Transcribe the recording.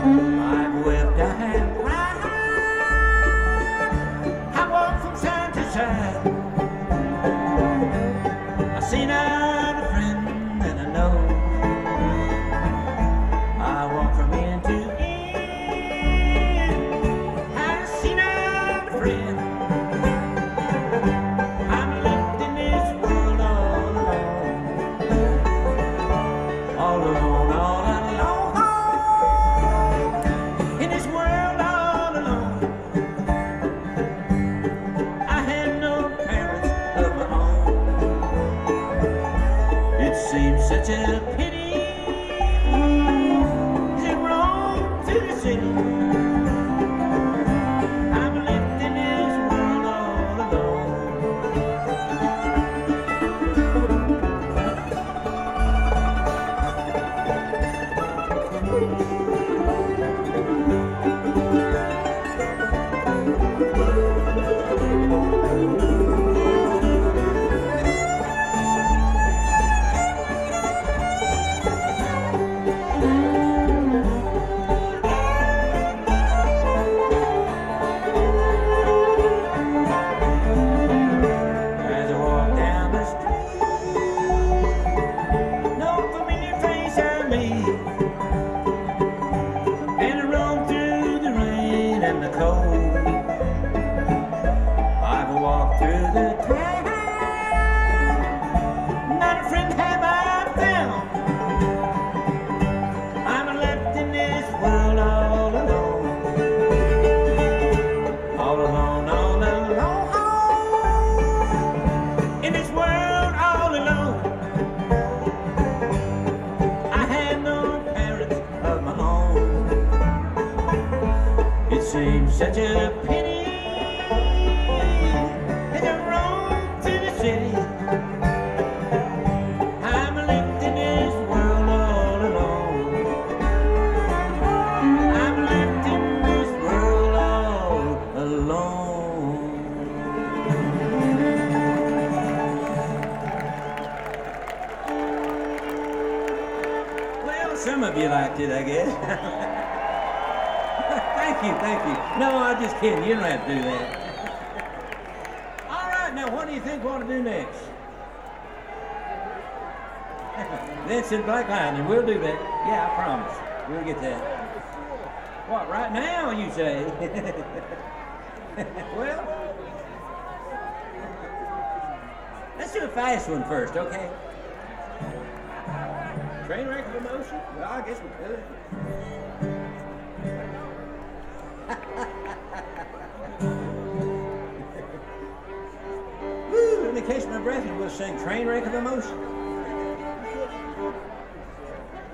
I've wept, I have cried. I walk from side to side. I seen out a friend that I know. I walk from end to end. I seen out a friend. I'm left in this world all alone. All alone, all alone. In this world all alone. I had no parents of my own. It seems such a pity to roam to the city. I'm left in this world all alone. As I walk down the street, no familiar face I meet, and I roam through the rain and the cold. I've walked through the town, not a friend have I found. I'm left in this world all alone. All alone, all alone. In this world all alone. I had no parents of my own. It seems such a pity as I roam to the city. I'm left in this world all alone. I'm left in this world all alone. Well, some of you liked it, I guess. Thank you. No, I'm just kidding. You don't have to do that. All right, now what do you think we ought to do next? Vincent Black Lightning, we'll do that. Yeah, I promise. We'll get that. What, right now, you say? Well, let's do a fast one first, okay? Trainwreck of Emotion? Well, I guess we could. Woo, let me catch my breath and we'll sing Trainwreck of Emotion.